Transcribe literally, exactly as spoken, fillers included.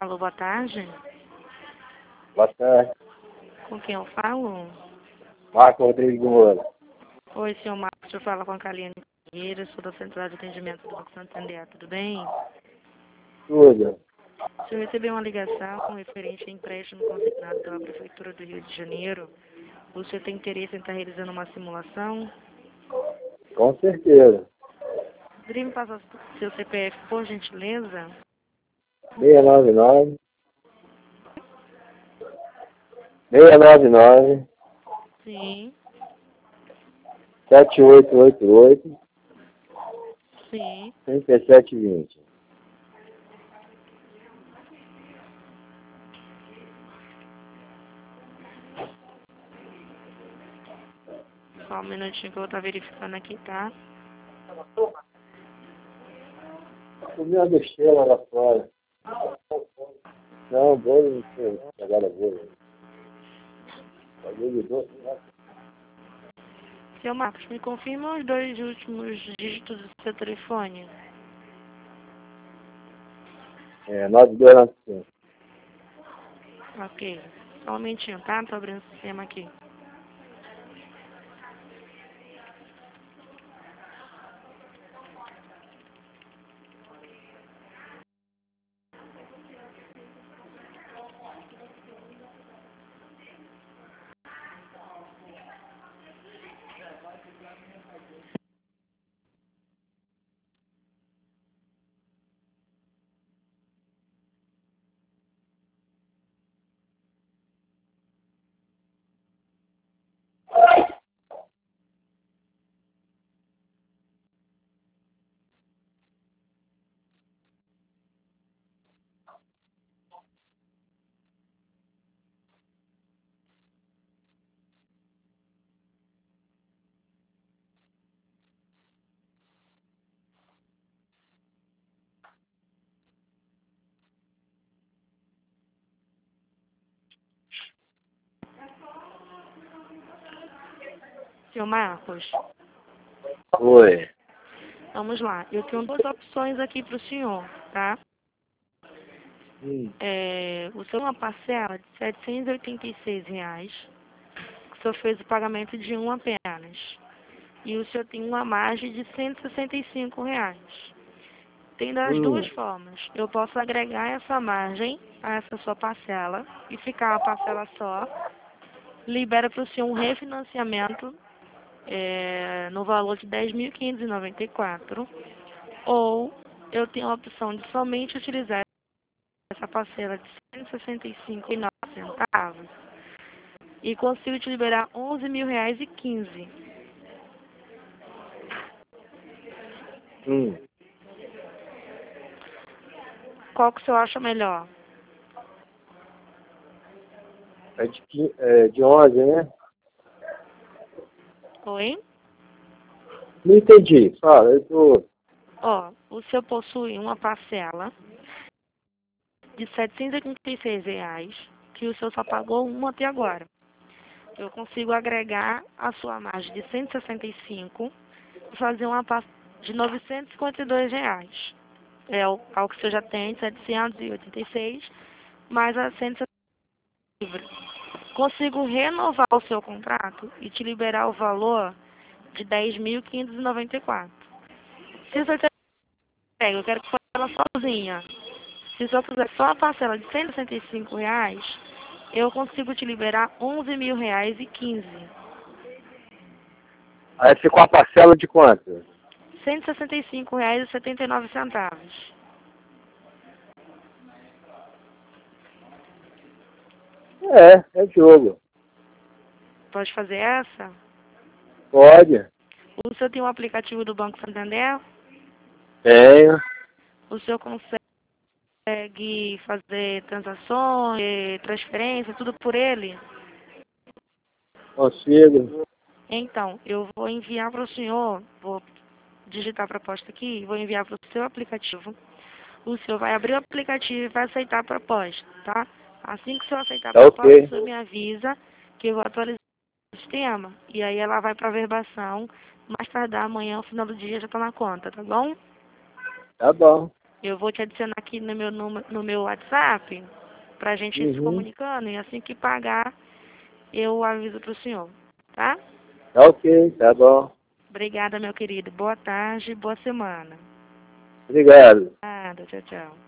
Alô, boa tarde. Boa tarde. Com quem eu falo? Marco Rodrigues do Moura. Oi, senhor Marcos, eu falo com a Kaliane Ferreira, sou da Central de Atendimento do Banco Santander, tudo bem? Tudo. O senhor recebeu uma ligação referente a empréstimo consignado pela Prefeitura do Rio de Janeiro. O senhor tem interesse em estar realizando uma simulação? Com certeza. Poderia me passar o seu C P F, por gentileza? seis nove nove. seis nove nove. Sim, sete oito oito oito. sim. trinta e sete vinte. Só um minutinho que eu vou estar verificando aqui, tá? Comi uma besteira lá fora. Não, bolo não sei. Agora bolo. Bagulho de doce, né? Senhor Marcos, me confirma os dois últimos dígitos do seu telefone. É, nove dois nove cinco. Ok. Só um momentinho, tá? Tô abrindo o sistema aqui. Senhor Marcos, Oi. vamos lá. Eu tenho duas opções aqui para o senhor, tá? Hum. É, o senhor tem uma parcela de setecentos e oitenta e seis reais. O senhor fez o pagamento de um apenas. E o senhor tem uma margem de cento e sessenta e cinco reais. Tem das duas Hum. formas. Eu posso agregar essa margem a essa sua parcela e ficar uma parcela só. Libera para o senhor um refinanciamento é, no valor de dez mil quinhentos e noventa e quatro. Ou eu tenho a opção de somente utilizar essa parcela de cento e sessenta e cinco reais e nove centavos e consigo te liberar onze mil reais e quinze. Hum. Qual que o senhor acha melhor? É de, qui- é de onze, né? Oi? Não entendi. Fala, eu tô... Ó, o senhor possui uma parcela de setecentos e oitenta e seis reais que o senhor só pagou uma até agora. Eu consigo agregar a sua margem de cento e sessenta e cinco e fazer uma parcela de novecentos e cinquenta e dois reais. É o, ao que o senhor já tem, setecentos e oitenta e seis, mais a cento e sessenta livre. Consigo renovar o seu contrato e te liberar o valor de dez mil quinhentos e noventa e quatro. Se você pega, eu quero que faça ela sozinha. Se o senhor fizer só a parcela de cento e sessenta e cinco reais, eu consigo te liberar onze mil reais e quinze. Aí ficou a parcela de quanto? cento e sessenta e cinco reais e setenta e nove centavos. É, é jogo. Pode fazer essa? Pode. O senhor tem um aplicativo do Banco Santander? Tenho. O senhor consegue fazer transações, eh, transferência, tudo por ele? Consigo. Então, eu vou enviar para o senhor, vou digitar a proposta aqui, vou enviar para o seu aplicativo. O senhor vai abrir o aplicativo e vai aceitar a proposta, tá? Assim que o senhor aceitar a Tá proposta, o ok. senhor me avisa que eu vou atualizar o sistema. E aí ela vai para verbação, mais tardar amanhã, ao final do dia, já está na conta, tá bom? Tá bom. Eu vou te adicionar aqui no meu, numa- no meu WhatsApp pra gente ir se Uhum. comunicando e assim que pagar, eu aviso pro senhor, tá? Tá ok, tá bom. Obrigada, meu querido. Boa tarde, boa semana. Obrigado. Nada, tchau, tchau.